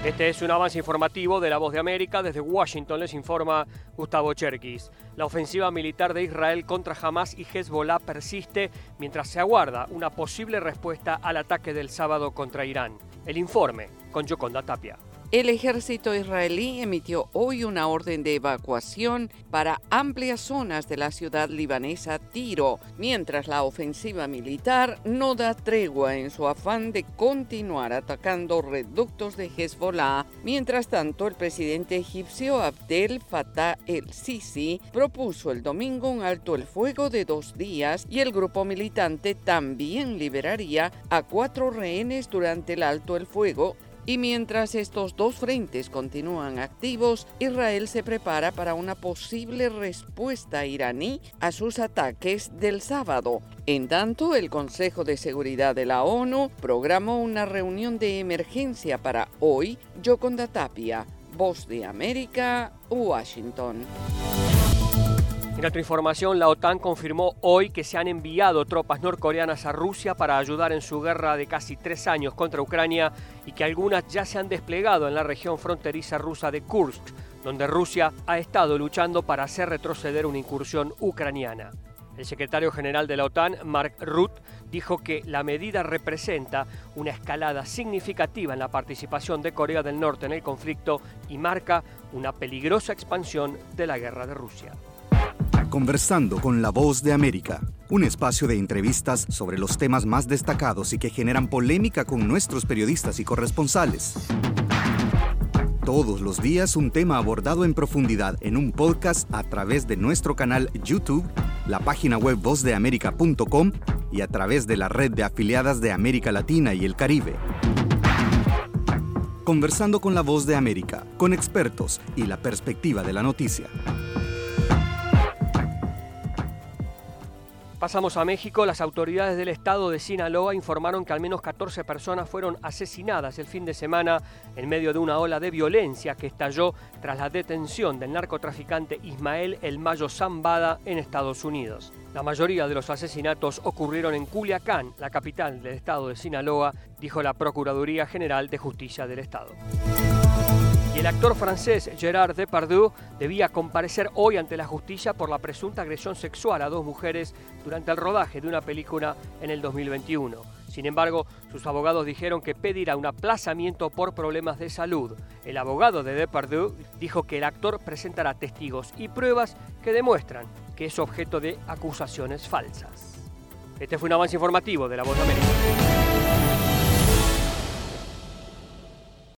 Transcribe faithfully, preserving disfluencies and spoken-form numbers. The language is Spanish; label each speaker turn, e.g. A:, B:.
A: Este es un avance informativo de La Voz de América. Desde Washington les informa Gustavo Cherkis. La ofensiva militar de Israel contra Hamas y Hezbollah persiste mientras se aguarda una posible respuesta al ataque del sábado contra Irán. El informe con Yoconda Tapia.
B: El ejército israelí emitió hoy una orden de evacuación para amplias zonas de la ciudad libanesa Tiro, mientras la ofensiva militar no da tregua en su afán de continuar atacando reductos de Hezbollah. Mientras tanto, el presidente egipcio Abdel Fattah el-Sisi propuso el domingo un alto el fuego de dos días y el grupo militante también liberaría a cuatro rehenes durante el alto el fuego. Y mientras estos dos frentes continúan activos, Israel se prepara para una posible respuesta iraní a sus ataques del sábado. En tanto, el Consejo de Seguridad de la ONU programó una reunión de emergencia para hoy. Yoconda Tapia, Voz de América, Washington.
A: En otra información, la OTAN confirmó hoy que se han enviado tropas norcoreanas a Rusia para ayudar en su guerra de casi tres años contra Ucrania y que algunas ya se han desplegado en la región fronteriza rusa de Kursk, donde Rusia ha estado luchando para hacer retroceder una incursión ucraniana. El secretario general de la OTAN, Mark Rutte, dijo que la medida representa una escalada significativa en la participación de Corea del Norte en el conflicto y marca una peligrosa expansión de la guerra de Rusia.
C: Conversando con La Voz de América, un espacio de entrevistas sobre los temas más destacados y que generan polémica con nuestros periodistas y corresponsales. Todos los días un tema abordado en profundidad en un podcast a través de nuestro canal YouTube, la página web voz de américa punto com y a través de la red de afiliadas de América Latina y el Caribe. Conversando con La Voz de América, con expertos y la perspectiva de la noticia.
A: Pasamos a México. Las autoridades del estado de Sinaloa informaron que al menos catorce personas fueron asesinadas el fin de semana en medio de una ola de violencia que estalló tras la detención del narcotraficante Ismael El Mayo Zambada en Estados Unidos. La mayoría de los asesinatos ocurrieron en Culiacán, la capital del estado de Sinaloa, dijo la Procuraduría General de Justicia del estado. Y el actor francés Gerard Depardieu debía comparecer hoy ante la justicia por la presunta agresión sexual a dos mujeres durante el rodaje de una película en el dos mil veintiuno. Sin embargo, sus abogados dijeron que pedirá un aplazamiento por problemas de salud. El abogado de Depardieu dijo que el actor presentará testigos y pruebas que demuestran que es objeto de acusaciones falsas. Este fue un avance informativo de La Voz de América.